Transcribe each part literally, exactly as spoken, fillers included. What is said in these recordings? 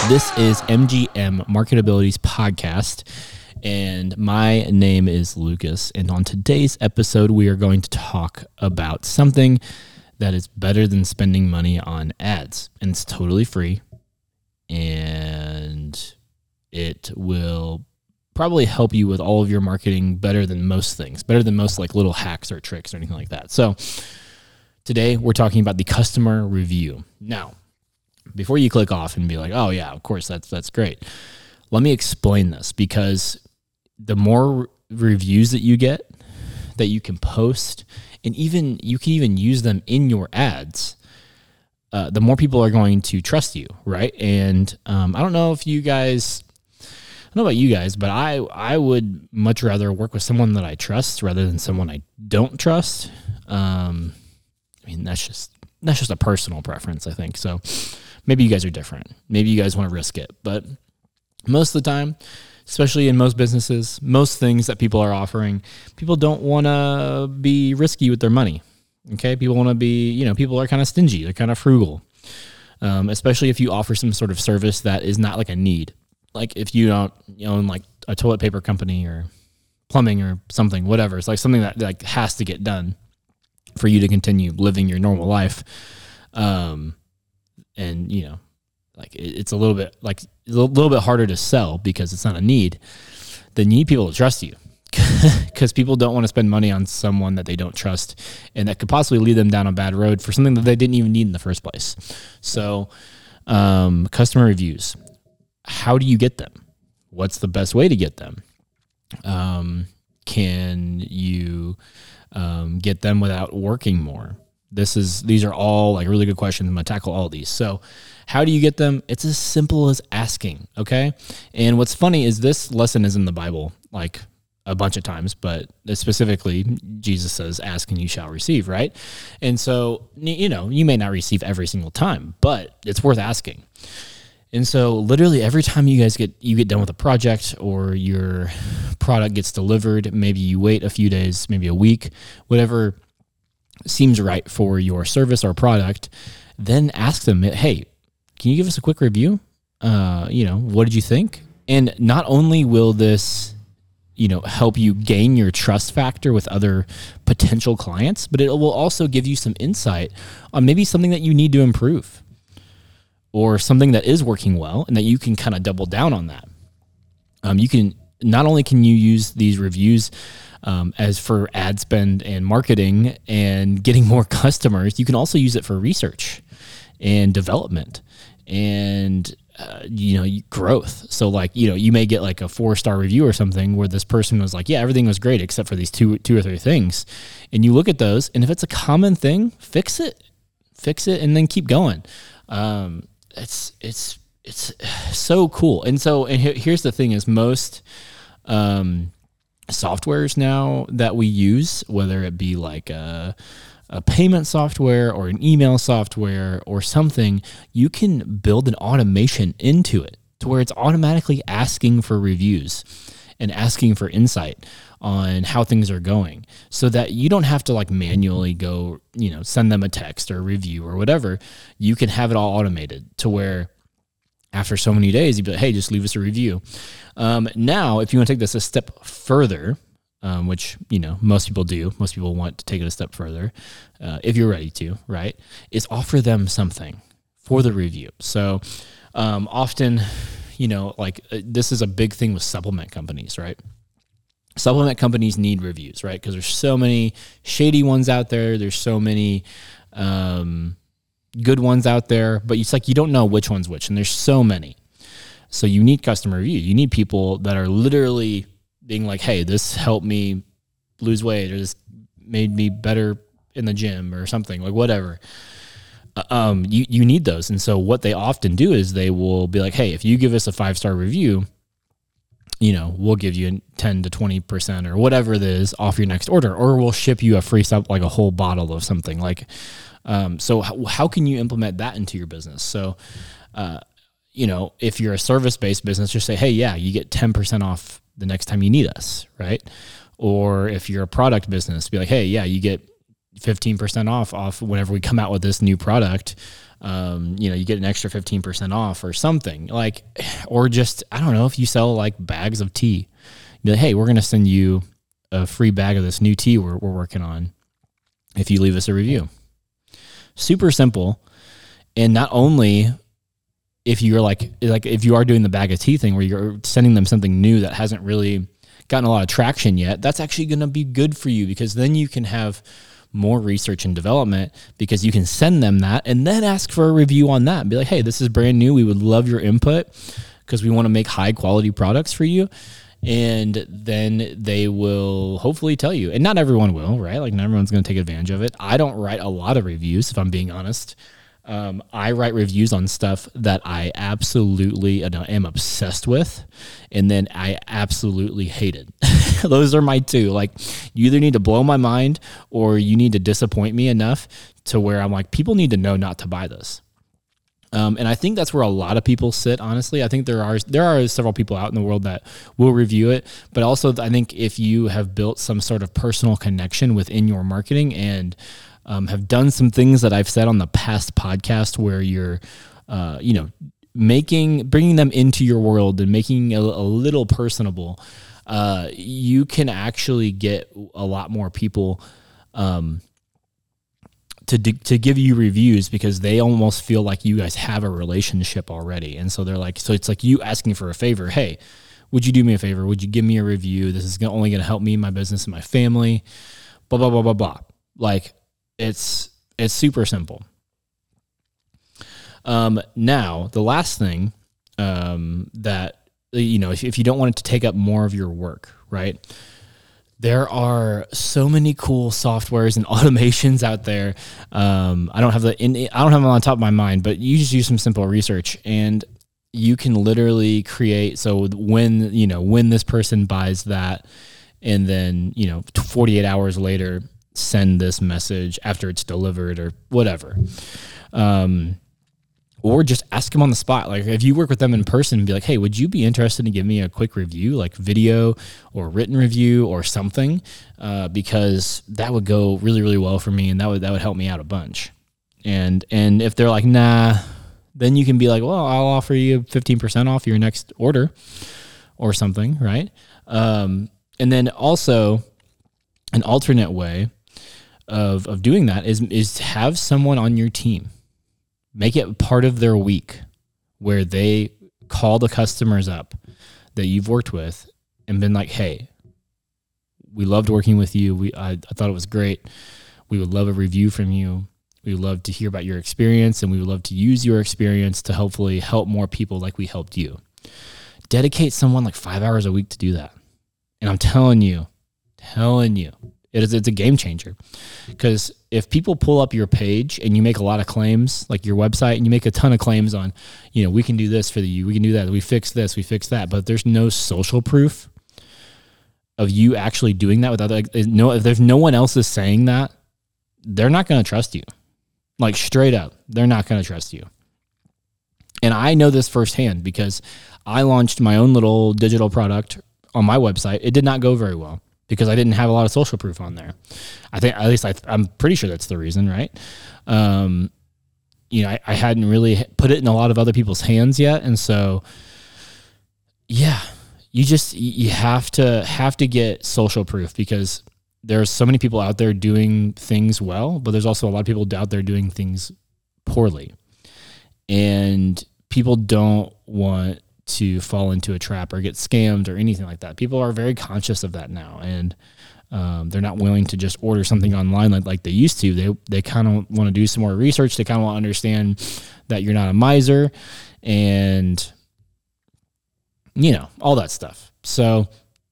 This is M G M Marketability's podcast, and my name is Lucas. And on today's episode, we are going to talk about something that is better than spending money on ads, and it's totally free, and it will probably help you with all of your marketing better than most things, better than most like little hacks or tricks or anything like that. So today we're talking about the customer review. Now, before you click off and be like, oh yeah, of course, that's that's great. Let me explain this, because the more reviews that you get, that you can post, and even you can even use them in your ads, uh, the more people are going to trust you, right? And um, I don't know if you guys, I don't know about you guys, but I I would much rather work with someone that I trust rather than someone I don't trust. Um, I mean, that's just that's just a personal preference, I think. So maybe you guys are different. Maybe you guys want to risk it. But most of the time, especially in most businesses, most things that people are offering, people don't want to be risky with their money. Okay? People want to be, you know, people are kind of stingy. They're kind of frugal. Um, especially if you offer some sort of service that is not like a need. Like if you don't you own like a toilet paper company or plumbing or something, whatever. It's like something that like has to get done for you to continue living your normal life. Um, and you know, like it, it's a little bit like a little, little bit harder to sell because it's not a need. Then you need people to trust you, because people don't want to spend money on someone that they don't trust, and that could possibly lead them down a bad road for something that they didn't even need in the first place. So, um, customer reviews. How do you get them? What's the best way to get them? Um, can you um, get them without working more? This is, these are all like really good questions. I'm going to tackle all of these. So how do you get them? It's as simple as asking. Okay. And what's funny is this lesson is in the Bible, like a bunch of times, but specifically Jesus says, ask and you shall receive. Right. And so, you know, you may not receive every single time, but it's worth asking. And so literally every time you guys get, you get done with a project or your product gets delivered, maybe you wait a few days, maybe a week, whatever seems right for your service or product, then ask them, hey, can you give us a quick review? Uh, you know, what did you think? And not only will this, you know, help you gain your trust factor with other potential clients, but it will also give you some insight on maybe something that you need to improve or something that is working well and that you can kind of double down on that. Um, you can, not only can you use these reviews Um, as for ad spend and marketing and getting more customers, you can also use it for research and development and, uh, you know, growth. So like, you know, you may get like a four-star review or something where this person was like, yeah, everything was great except for these two, two or three things. And you look at those, and if it's a common thing, fix it, fix it, and then keep going. Um, it's, it's, it's so cool. And so, and here's the thing is most, um, softwares now that we use, whether it be like a, a payment software or an email software or something, you can build an automation into it to where it's automatically asking for reviews and asking for insight on how things are going, so that you don't have to like manually go, you know, send them a text or a review or whatever. You can have it all automated to where after so many days, you'd be like, hey, just leave us a review. Um, now, if you want to take this a step further, um, which, you know, most people do, most people want to take it a step further, uh, if you're ready to, right, is offer them something for the review. So um, often, you know, like uh, this is a big thing with supplement companies, right? Supplement companies need reviews, right? Because there's so many shady ones out there. There's so many um, good ones out there, but it's like you don't know which one's which, and there's so many. So you need customer review. You need people that are literally being like, hey, this helped me lose weight, or this made me better in the gym or something, like whatever. Um, you, you need those. And so what they often do is they will be like, hey, if you give us a five-star review, you know, we'll give you ten to twenty percent or whatever it is off your next order, or we'll ship you a free sub, like a whole bottle of something. Like, um, so how, how can you implement that into your business? So, uh, you know, if you're a service-based business, just say, hey, yeah, you get ten percent off the next time you need us, right? Or if you're a product business, be like, hey, yeah, you get, fifteen percent off off whenever we come out with this new product. Um, you know, you get an extra fifteen percent off or something like, or just, I don't know, if you sell like bags of tea, be like, hey, we're going to send you a free bag of this new tea we're, we're working on if you leave us a review. Super simple. And not only if you're like, like if you are doing the bag of tea thing where you're sending them something new that hasn't really gotten a lot of traction yet, that's actually going to be good for you, because then you can have more research and development, because you can send them that and then ask for a review on that and be like, hey, this is brand new. We would love your input because we want to make high quality products for you. And then they will hopefully tell you, and not everyone will, right? Like not everyone's going to take advantage of it. I don't write a lot of reviews, if I'm being honest. Um, I write reviews on stuff that I absolutely am obsessed with, and then I absolutely hate it. Those are my two. Like, you either need to blow my mind or you need to disappoint me enough to where I'm like, people need to know not to buy this. Um, and I think that's where a lot of people sit, honestly. I think there are there are several people out in the world that will review it, but also I think if you have built some sort of personal connection within your marketing and um, have done some things that I've said on the past podcast where you're, uh, you know, making, bringing them into your world and making a, a little personable, uh, you can actually get a lot more people um, to to give you reviews, because they almost feel like you guys have a relationship already. And so they're like, so it's like you asking for a favor. Hey, would you do me a favor? Would you give me a review? This is only going to help me, my business, and my family, blah, blah, blah, blah, blah. Like, it's, it's super simple. Um, now, the last thing um, that, you know, if, if you don't want it to take up more of your work, right? There are so many cool softwares and automations out there. Um, I don't have the, in, I don't have them on top of my mind, but you just use some simple research and you can literally create. So when, you know, when this person buys that, and then, you know, forty-eight hours later, send this message after it's delivered or whatever. Um, Or just ask them on the spot. Like if you work with them in person, be like, hey, would you be interested in giving me a quick review, like video or written review or something? Uh, because that would go really, really well for me, and that would that would help me out a bunch. And and if they're like, nah, then you can be like, well, I'll offer you fifteen percent off your next order or something, right? Um, and then also an alternate way of of doing that is is to have someone on your team. Make it part of their week where they call the customers up that you've worked with and been like, hey, we loved working with you. We I, I thought it was great. We would love a review from you. We would love to hear about your experience, and we would love to use your experience to hopefully help more people like we helped you. Dedicate someone like five hours a week to do that. And I'm telling you, telling you, it is, it's a game changer. Because if people pull up your page and you make a lot of claims, like your website, and you make a ton of claims on, you know, we can do this for you, we can do that, we fix this, we fix that, but there's no social proof of you actually doing that without, like, no, if there's no one else is saying that, they're not going to trust you. Like straight up, they're not going to trust you. And I know this firsthand because I launched my own little digital product on my website. It did not go very well, because I didn't have a lot of social proof on there. I think, at least I, I'm pretty sure that's the reason, right? Um, you know, I, I hadn't really put it in a lot of other people's hands yet. And so, yeah, you just, you have to, have to get social proof, because there's so many people out there doing things well, but there's also a lot of people out there doing things poorly. And people don't want to fall into a trap or get scammed or anything like that. People are very conscious of that now, and um, they're not willing to just order something online like, like they used to. They they kind of want to do some more research. They kind of want to understand that you're not a miser, and you know, all that stuff. So,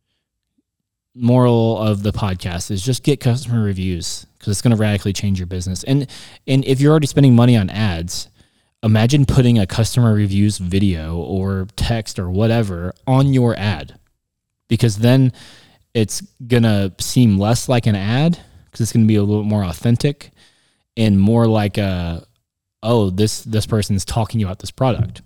moral of the podcast is just get customer reviews, because it's going to radically change your business. And and if you're already spending money on ads, imagine putting a customer reviews video or text or whatever on your ad, because then it's going to seem less like an ad, because it's going to be a little more authentic and more like a, oh, this, this person's talking about this product.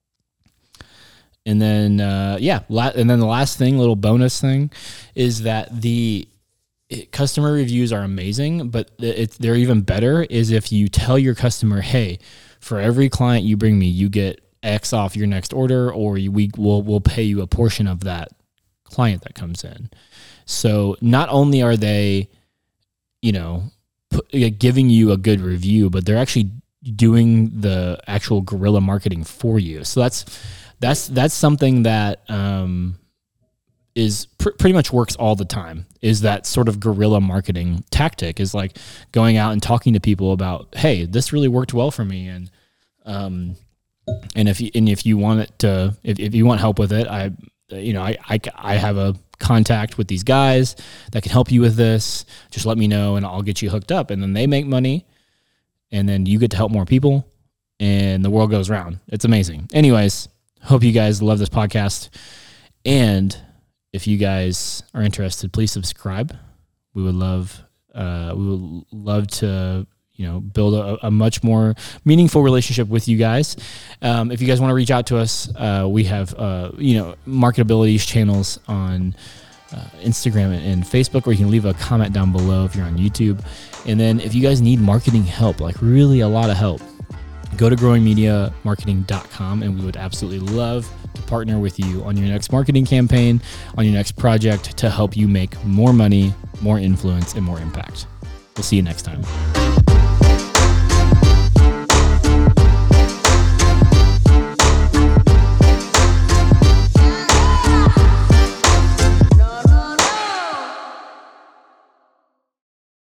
And then, uh, yeah. La- and then the last thing, little bonus thing, is that the, it, customer reviews are amazing, but it, they're even better is if you tell your customer, hey, for every client you bring me, you get X off your next order, or you, we will we'll pay you a portion of that client that comes in. So not only are they, you know, put, giving you a good review, but they're actually doing the actual guerrilla marketing for you. So that's that's that's something that um, is pr- pretty much works all the time. Is that sort of guerrilla marketing tactic? Is like going out and talking to people about, hey, this really worked well for me, and um, and if you and if you want it to, if if you want help with it, I, you know, I I, I have a contact with these guys that can help you with this. Just let me know, and I'll get you hooked up, and then they make money. And then you get to help more people, and the world goes round. It's amazing. Anyways, hope you guys love this podcast. And if you guys are interested, please subscribe. We would love, uh, we would love to, you know, build a, a much more meaningful relationship with you guys. Um, if you guys want to reach out to us, uh, we have, uh, you know, marketability channels on Uh, Instagram and Facebook, or you can leave a comment down below if you're on YouTube. And then if you guys need marketing help, like really a lot of help, go to growing media marketing dot com, and we would absolutely love to partner with you on your next marketing campaign, on your next project, to help you make more money, more influence, and more impact. We'll see you next time.